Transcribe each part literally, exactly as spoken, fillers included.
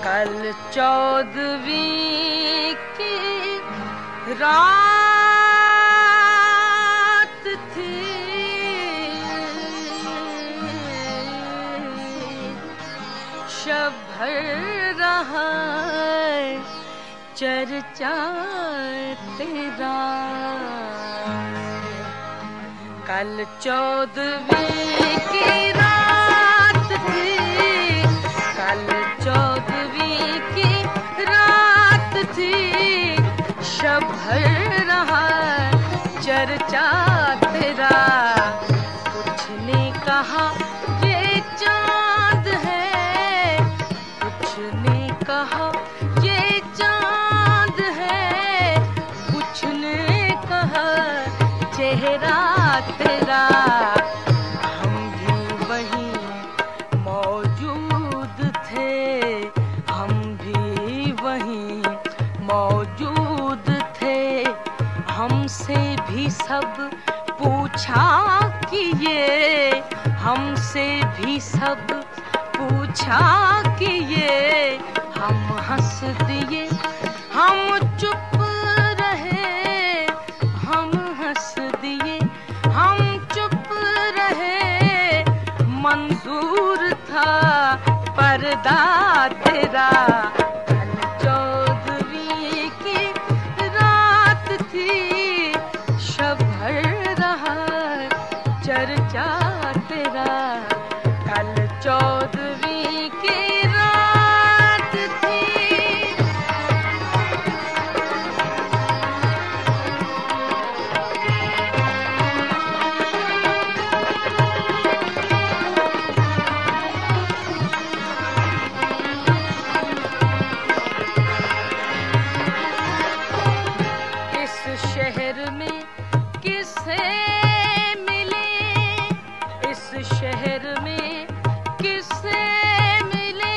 कल चौदहवीं की रात थी, शब भर रहा चर्चा तेरा। कल चौदहवीं की रात थी, कल चौदहवीं की रात थी, शब भर रहा चर्चा तेरा। कुछ ने कहा ये चांद है, कुछ ने कहा ये चांद है, कुछ ने कहा चेहरा तेरा। हम भी वहीं मौजूद थे, हम भी वहीं मौजूद थे। हमसे भी सब पूछा कि ये, हमसे भी सब पूछा कि ये। हम हंस दिए, हम चुप रहे, हम हंस दिए, हम चुप रहे। मंजूर था पर्दा तेरा। कल चौदहवीं की रात थी, शब भर रहा चर्चा तेरा। कल चौदहवीं की रात थी। इस शहर में किससे मिले, इस शहर में किससे मिले।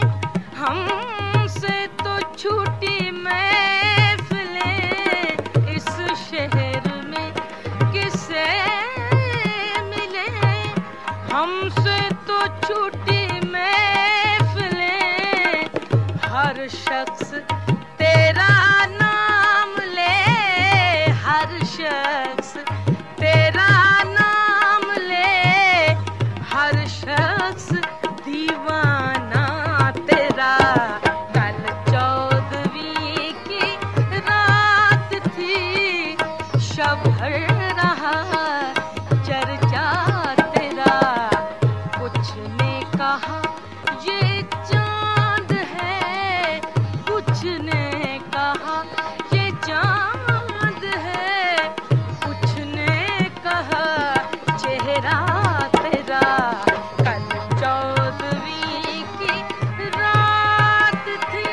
हमसे तो छूटी महफिलें, इस शहर में किससे मिले। हमसे तो छूटी महफिलें। हर शख्स तेरा नाम ले, हर शख्स तेरा नाम ले। हर शख्स दीवाना तेरा। कल चौदहवीं की रात थी, शब भर रहा चर्चा तेरा। कुछ ने कहा ये चांद है, कुछ ने कहा ये चांद है, कुछ ने कहा चेहरा तेरा। कल चौदहवीं की रात थी।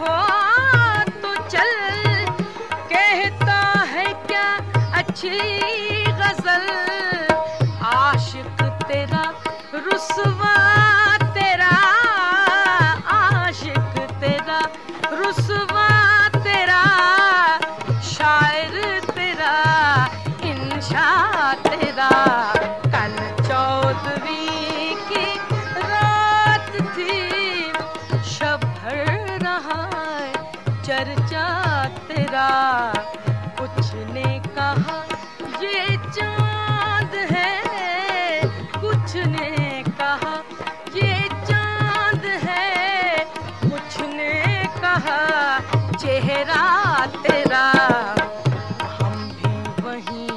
हो तो चल, कहता है क्या अच्छी गजल, आशिक तेरा रुसवा तेरा, आशिक तेरा रुसवा तेरा, शायर तेरा इंशा तेरा। कल चौदहवीं की रात थी, शब भर रहा है चर्चा तेरा। कुछ ने कहा ये चांद है, कुछ ने कहा ये चांद है, कुछ ने कहा चेहरा तेरा। हम भी वहीं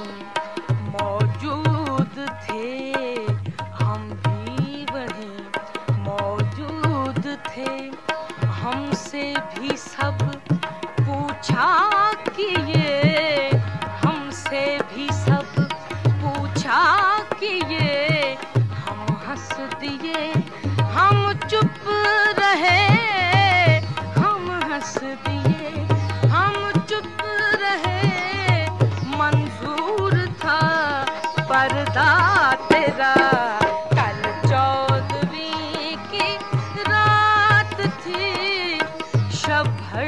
मौजूद थे, हम भी वहीं मौजूद थे। हमसे भी सब पूछा कि ये, हमसे भी सब पूछा कि ये, हम हंस दिए हम चुप रहे, हम हंस दिए हम चुप रहे। मंजूर था पर्दा तेरा। कल चौदहवीं की रात थी, शब भर